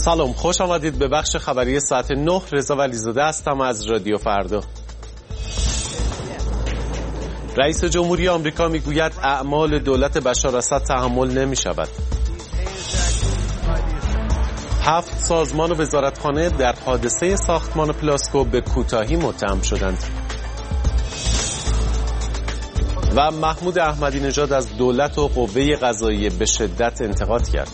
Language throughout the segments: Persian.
سلام، خوش آمدید به بخش خبری ساعت 9. رضا ولیزاده هستم از رادیو فردا. رئیس جمهوری آمریکا میگوید اعمال دولت بشار اسد تحمل نمی شود. 7 سازمان و وزارتخانه در حادثه ساختمان پلاسکو به کوتاهی متهم شدند. و محمود احمدی نژاد از دولت و قوه قضاییه به شدت انتقاد کرد.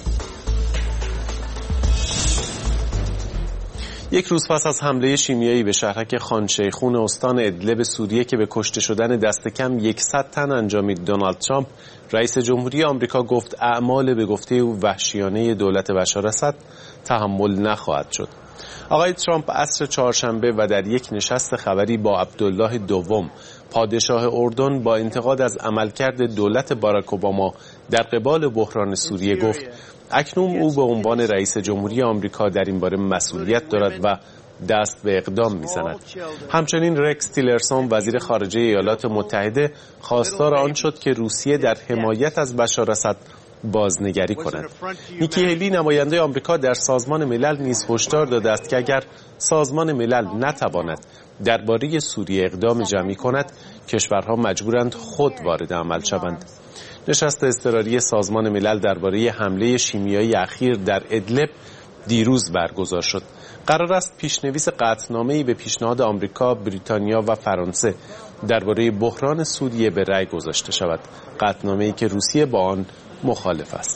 یک روز پس از حمله شیمیایی به شهرک خان شیخون استان ادلب سوریه که به کشته شدن دست کم 100 تن انجامید، دونالد ترامپ رئیس جمهوری آمریکا گفت اعمال به گفته او وحشیانه دولت بشار اسد تحمل نخواهد شد. آقای ترامپ عصر چهارشنبه و در یک نشست خبری با عبدالله دوم پادشاه اردن با انتقاد از عملکرد دولت باراک اوباما در قبال بحران سوریه گفت اکنون او به عنوان رئیس جمهوری آمریکا در این باره مسئولیت دارد و دست به اقدام می‌زند. همچنین رکس تیلرسون وزیر خارجه ایالات متحده خواستار آن شد که روسیه در حمایت از بشار اسد بازنگری کند. نیکی هیلی نماینده آمریکا در سازمان ملل نیز هشدار داده است که اگر سازمان ملل نتواند درباره سوریه اقدام جمعی کند، کشورها مجبورند خود وارد عمل شوند. نشست اضطراری سازمان ملل درباره حمله شیمیایی اخیر در ادلب دیروز برگزار شد. قرار است پیشنویس قطعنامه‌ای به پیشنهاد آمریکا، بریتانیا و فرانسه درباره بحران سوریه به رأی گذاشته شود. قطعنامه‌ای که روسیه با آن مخالف است.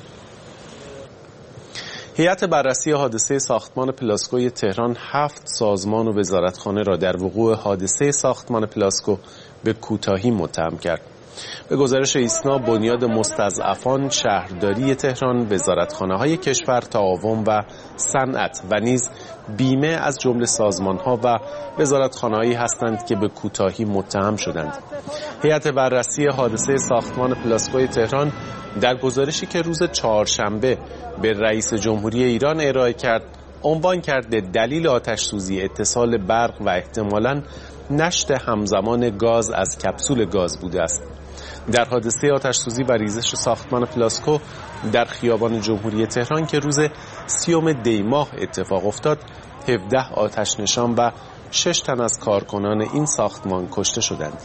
هیئت بررسی حادثه ساختمان پلاسکوی تهران 7 سازمان و وزارتخانه را در وقوع حادثه ساختمان پلاسکو به کوتاهی متهم کرد. به گزارش ایسنا، بنیاد مستضعفان، شهرداری تهران، وزارتخانه‌های کشور، تعاون و صنعت و نیز بیمه از جمله سازمان‌ها و وزارتخانه‌هایی هستند که به کوتاهی متهم شدند. هیئت بررسی حادثه ساختمان پلاسکوی تهران در گزارشی که روز چهارشنبه به رئیس جمهوری ایران ارائه کرد، عنوان کرده دلیل آتش سوزی اتصال برق و احتمالاً نشت همزمان گاز از کپسول گاز بوده است. در حادثه آتش سوزی و ریزش ساختمان پلاسکو در خیابان جمهوری تهران که روز 30 دی ماه اتفاق افتاد، 17 آتش نشان و 6 تن از کارکنان این ساختمان کشته شدند.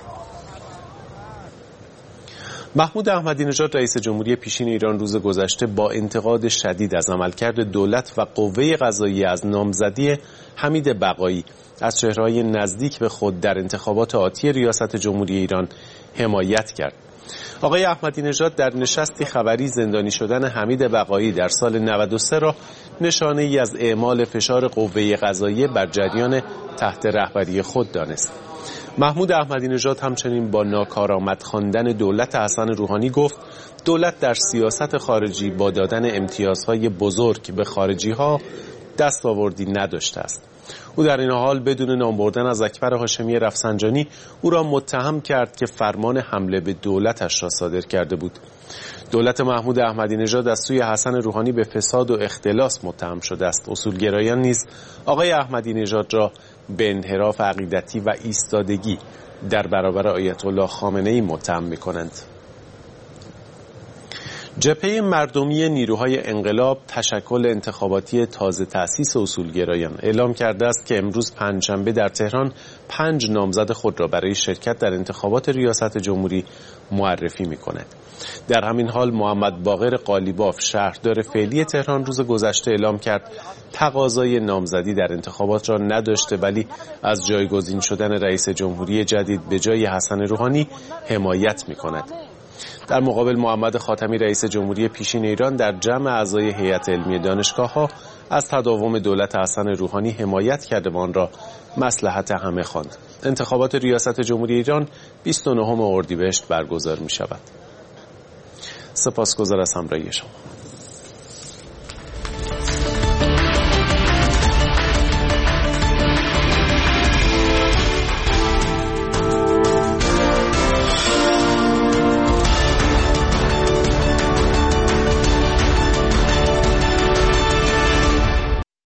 محمود احمدی نژاد رئیس جمهوری پیشین ایران روز گذشته با انتقاد شدید از عملکرد دولت و قوه قضاییه از نامزدی حمید بقایی از چهره‌های نزدیک به خود در انتخابات آتی ریاست جمهوری ایران حمایت کرد. آقای احمدی نژاد در نشستی خبری زندانی شدن حمید بقایی در سال 93 را نشانه ای از اعمال فشار قوه قضاییه بر جریان تحت رهبری خود دانست. محمود احمدی نژاد همچنین با ناکارآمد خواندن دولت حسن روحانی گفت دولت در سیاست خارجی با دادن امتیازهای بزرگ به خارجی‌ها دستاوردی نداشته است. او در این حال بدون نام بردن از اکبر هاشمی رفسنجانی او را متهم کرد که فرمان حمله به دولتش را صادر کرده بود. دولت محمود احمدی نژاد از سوی حسن روحانی به فساد و اختلاس متهم شده است. اصولگرایان نیز آقای احمدی نژاد را به انحراف عقیدتی و ایستادگی در برابر آیت الله خامنه‌ای متهم می‌کنند. جبهه مردمی نیروهای انقلاب تشکل انتخاباتی تازه تأسیس اصولگرایان اعلام کرده است که امروز پنجشنبه در تهران 5 نامزد خود را برای شرکت در انتخابات ریاست جمهوری معرفی می‌کند. در همین حال محمد باقر قالیباف شهردار فعلی تهران روز گذشته اعلام کرد تقاضای نامزدی در انتخابات را نداشته ولی از جایگزین شدن رئیس جمهوری جدید به جای حسن روحانی حمایت می‌کند. در مقابل محمد خاتمی رئیس جمهوری پیشین ایران در جمع اعضای هیئت علمی دانشگاه‌ها از تداوم دولت حسن روحانی حمایت کرده و آن را مصلحت همه خواند. انتخابات ریاست جمهوری ایران 29 اردیبهشت برگزار می‌شود. سپاسگزار از همراهی شما.